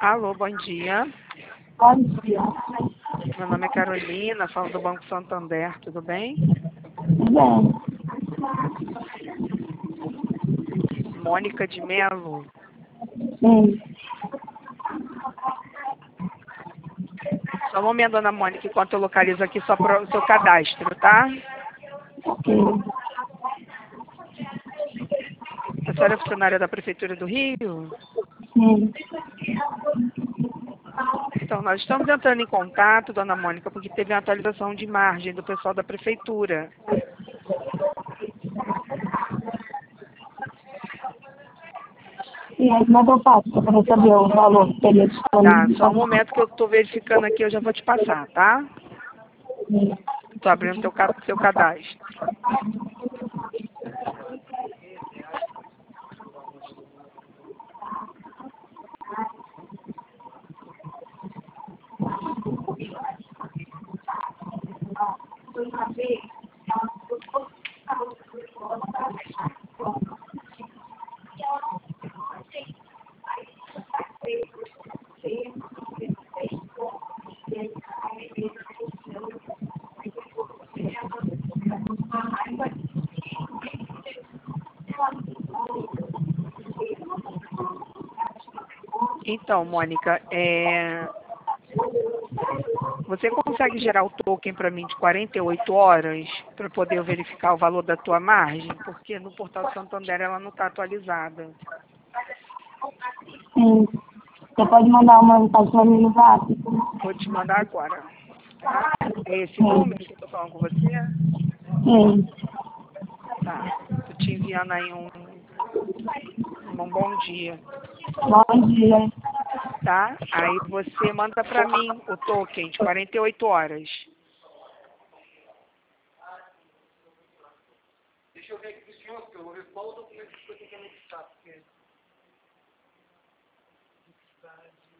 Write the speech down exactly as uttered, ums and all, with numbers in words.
Alô, bom dia. Bom dia. Meu nome é Carolina, falo do Banco Santander, tudo bem? Bem, Mônica de Melo. sim. Só um momento, dona Mônica, enquanto eu localizo aqui só para o seu cadastro, tá? Ok. A senhora é funcionária da Prefeitura do Rio? Sim. Então, nós estamos entrando em contato, dona Mônica, porque teve uma atualização de margem do pessoal da Prefeitura. E aí, como é que eu faço para poder saber o valor que teria Tá, disponível? só um momento que eu estou verificando aqui, eu já vou te passar, tá? Sim. Estou abrindo teu, ca- seu cadastro. Então, Mônica, é... você consegue gerar o token para mim de quarenta e oito horas para poder eu verificar o valor da tua margem? Porque no portal Santander ela não está atualizada. Sim. Você pode mandar uma mensagem para mim no zap? Vou te mandar agora. Tá? É esse Sim. número que eu estou falando com você? Sim. Tá. Estou te enviando aí um, um bom dia. Bom dia. Tá? Aí você manda para mim o token de quarenta e oito horas. Deixa eu ver aqui pro senhor, porque eu vou ver qual o documento que você tem que anexar. Porque...